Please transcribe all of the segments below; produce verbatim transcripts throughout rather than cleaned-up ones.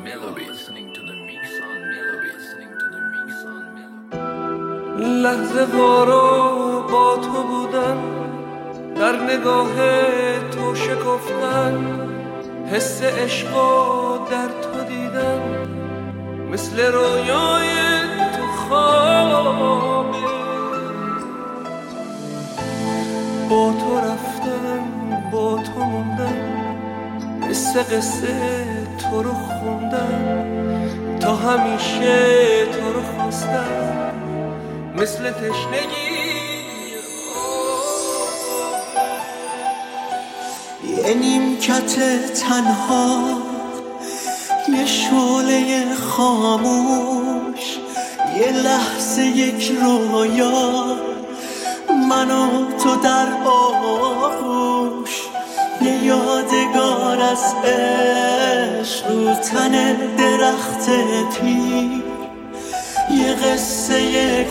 لحظه وارو با تو بودن، در نگاه تو شکفتن، حس عشقو در تو دیدن، مثل رویای تو خوابه. با تو رفتن، با تو موندن، مثل قصه تو رو خوندن، تا همیشه تو رو خواستن، مثل تشنگی. یه نیمکت تنها، یه شعله خاموش، یه لحظه یک رویا، من و تو در آغوش، یه یادگار از عشق رو تن درخت پیر، یه قصه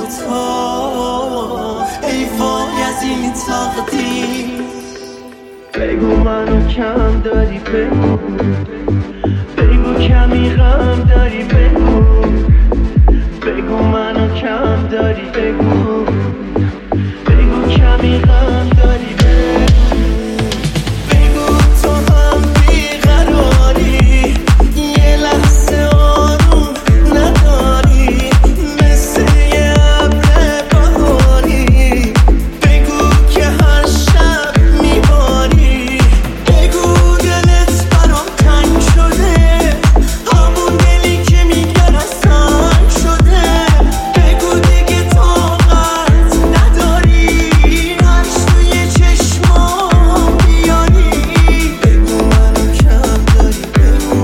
کوتاه، ای وای از این تقدیر. بگو منو کم داری، بگو بگو کمی غم داری، بگو بگو منو کم داری، بگو بگو کمی غم داری، بگو بگو تو هم بیقراری، یه لحظه آروم نداری، مثل یه ابر بهاری، بگو که هر شب میباری، بگو دلت برام تنگ شده، همون دلی که میگن از سنگ شده، بگو دیگه طاقت نداری، هرش توی چشمام بیاری، بگو منو کم داری، بگو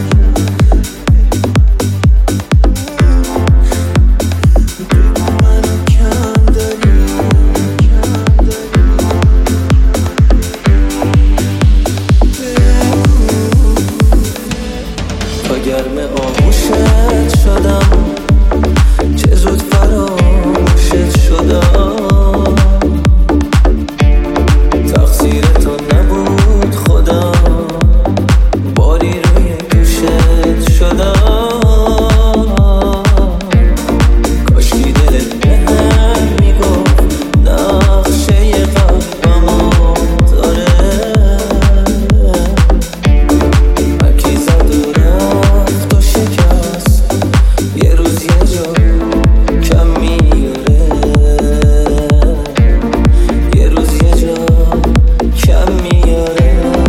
بگو منو کم داری، کم داری. تا گرم آغوشت شدم، چه زود فراموشت شدم، تقصیر تو نبود خدا، باری روی دوشت شدم، کاشکی دلت بهم میگفت نقشه قلبمو داره، هرکی زد و رفت و شکست، یه روز یه جا کم میاره، یه روز یه جا کم میاره.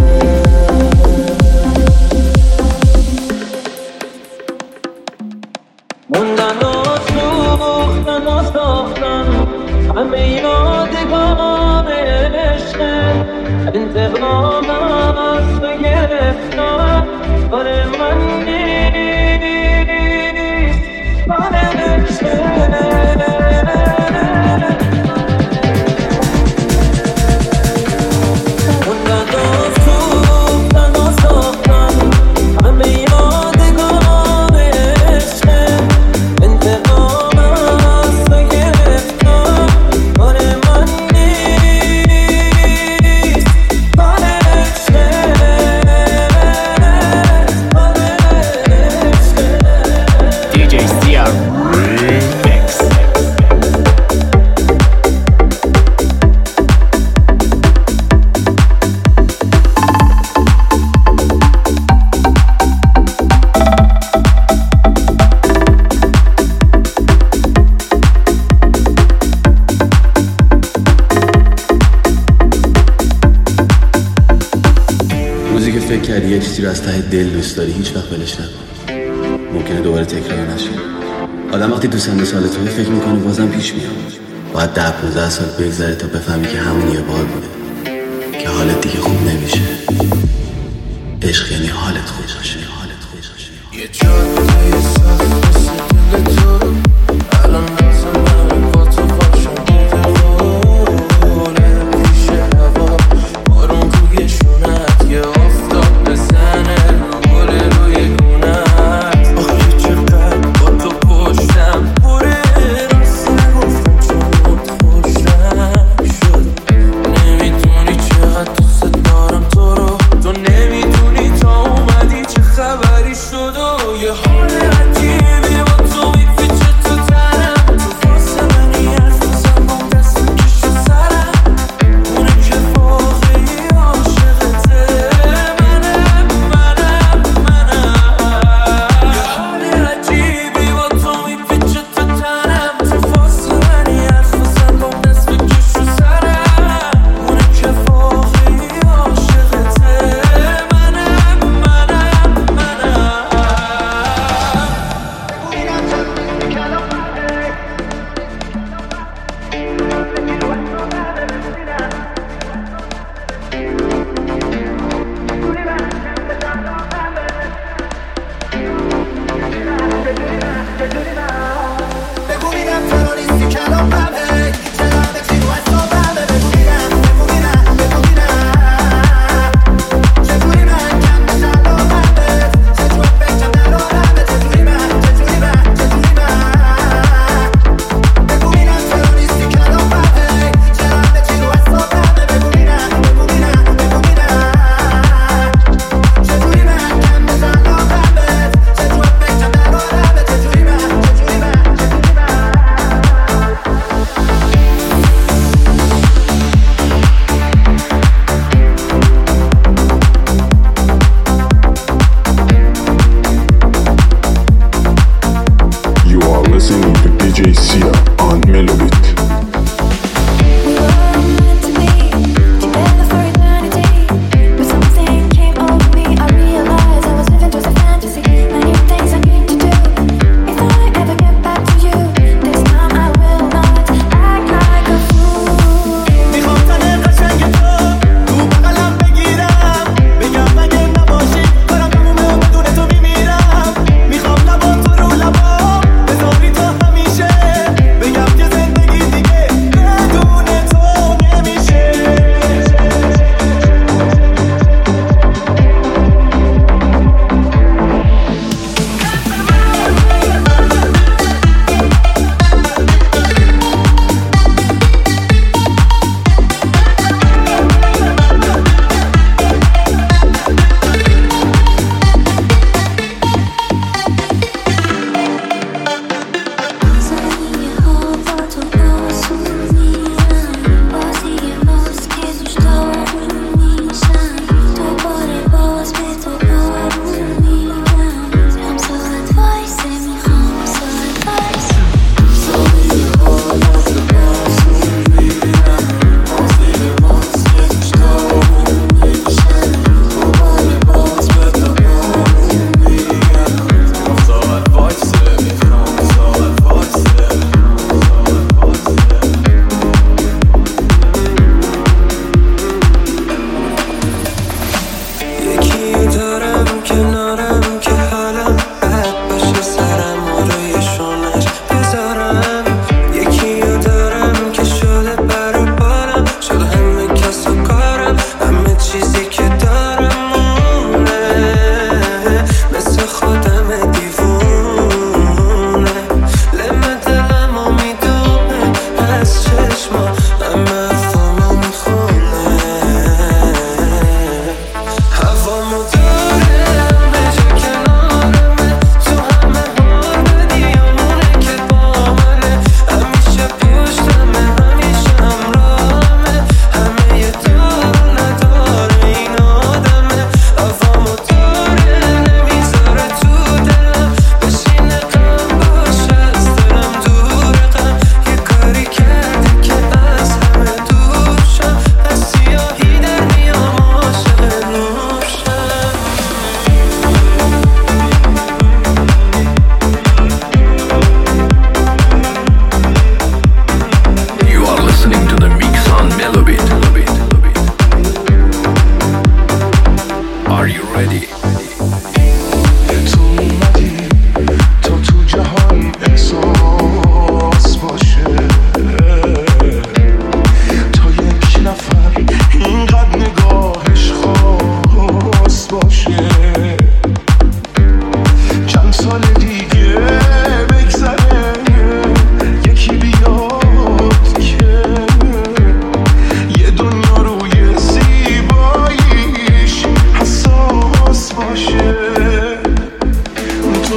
موندن و سوختن و ساختن، همه یادگار عشقه، انتقامم از تو گرفتن، کار من نیست، کار عشقه. موندن و سوختن و ساختن، همه یادگار عشقه، انتقامم از تو گرفتن، کار من نیست، کار عشقه، کار عشقه. دی جی سی آر Remix. روزی که فکر کردی یه چیزی رو از ته دل دوست داری، هیچ وقت ولش نکن، ممکنه دوباره تکرار نشه. آدم وقتی تو سن سال توی فکر میکنه بازم پیش میاد، باید ده پونزده سال بگذره تا بفهمی که همون یه بار بوده، که حالت دیگه خوب نمیشه. عشق یعنی حالت خوب باشه، حالت خوب باشه. یه جاده سخت مثل دل تو، الان لازم من با تو باشم، دیده خوره پیش هوا، بارون روی شونت، یه آفتاب بزنه بره روی گونت. آخه چقدر با تو پشتم بره، راست نگفتم چون موت خوشم شد. نمیدونی چقدر دوست دارم تو رو، تو نمیدونی تا اومدی چه خبری شد و یه حال عجیبی با تو میپیچه تو تنم تو واسه منی حرف بزن با دست کش و سرم اونه که واقعی عاشقته منم منم منم یه حال عجیبی با تو میپیچه تو تنم تو واسه منی حرف بزن با دست کش و سرم اونه که واقعی عاشقته منم منم منم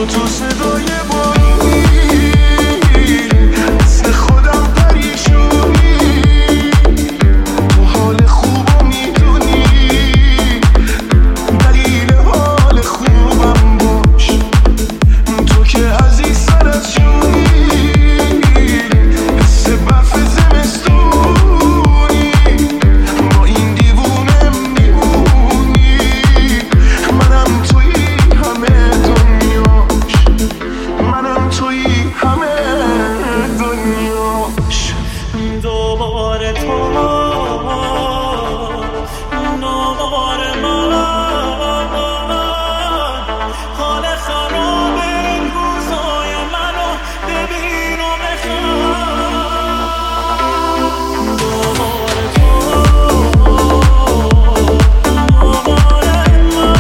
تو صدای بانی مثل خودم پریشونی تو حال خوبم میدونی دلیل حال خوبم باش تو که عزیز سر از جونی حس برف زمستونی با این دیوونه میمونی منم توی همه دنیاش منم توی همه دنیاش دوباره تو دوباره من حال خراب این روزای منو ببین و بخواه دوباره تو دوباره من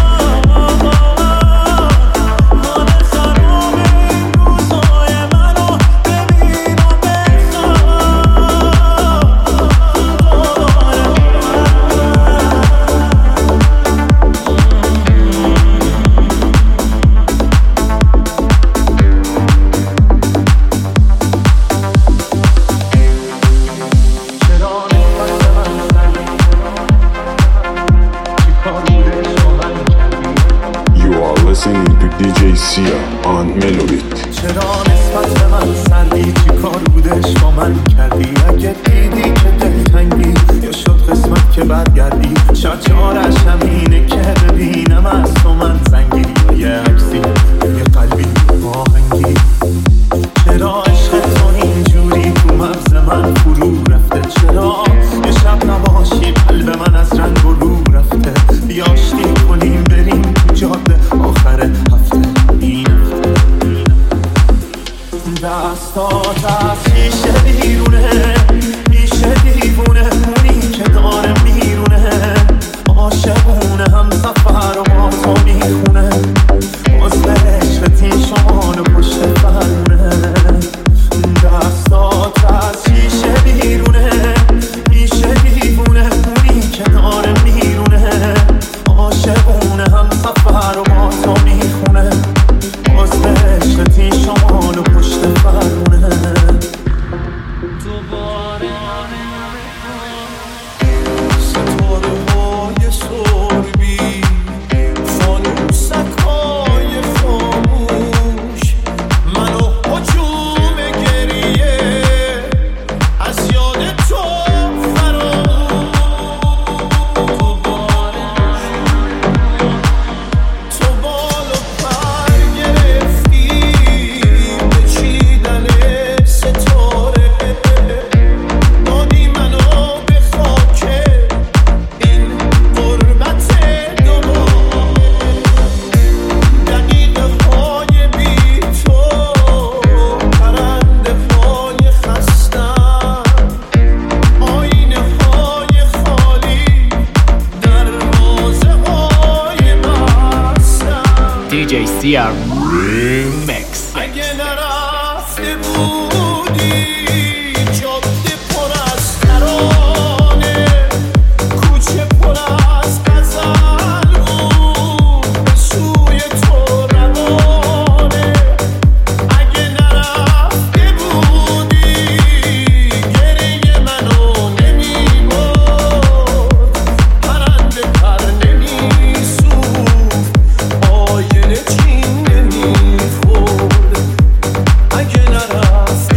حال خراب این روزای منو ببین و You are listening to دی جی Sia on Melobit. چرا نسبت به من سردی چی کار بودش با من کردی اگه دیدی که دلتنگی یا شد قسمت که برگردی شاید چارش همینه که ببینم از تو من زنگی یا یه عکسی یه قلبی آهنگی چرا عشق تو اینجوری تو مغز من فرو رفته چرا یه شب نباشی قلب من از رنگ و رو رفته بیا آشتی کنیم بریم تو جاده آخر هفته این هفته دستات از شیشه بیرونه میشه دیوونه اونی که داره میرونه عاشقونه هم سفر و با تو میخونه باز به عشقت این شمال و پشت فرونه دستات از شیشه بیرونه میشه دیوونه اونی که داره میرونه عاشقونه هم سفر و با تو میخونه باز به عشقت این شمال و پشت فرونه دوباره ستاره های سربی فانوسک های خاموش منو هجوم گریه از یاد تو فراموش تو بال و پر گرفتی به چیدن ستاره دادی منو به خاک این غربت دوباره دقیقه های بی تو پرنده های خستم آینه های خالی دروازه های بستم دی جی Sia Remix. اگه نرفته بودی جاده پر از ترانه کوچه پر از غزل بود به سوی تو روانه اگه نرفته بودی گریه منو نمیبرد پرنده پر نمیسوخت آینه چین نمیخورد اگه نرفته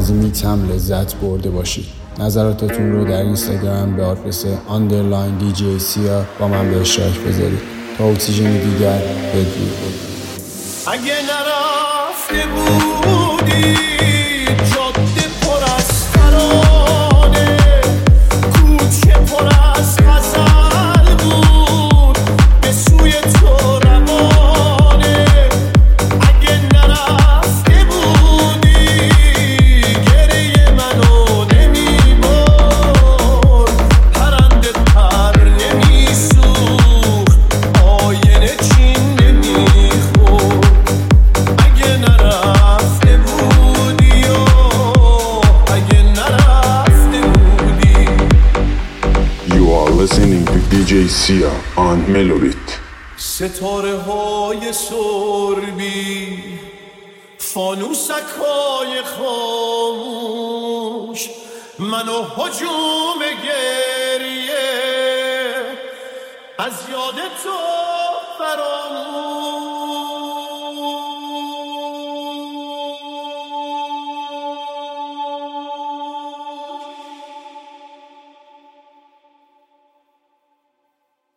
از این میتم لذت برده باشید. نظراتتون رو در اینستاگرام به آدرس آندرلاین دی جی سیا با من به اشتراک بذارید. تا اکسیژن دیگر بدرود. اگه نرفته بودی جاده پر از ترانه، کوچه پر از غزل بود به سوی تو روانه. اگه نرفته بودی گریه منو نمیبرد، پرنده پر نمیسوخت، آینه چین نمیخورد. اگه نرفته بودی و اگه نرفته بودی. You are listening to دی جی Sia on Melobit. ستاره های سربی، فانوسک های خاموش، منو هجوم گریه از یاد تو فراموش.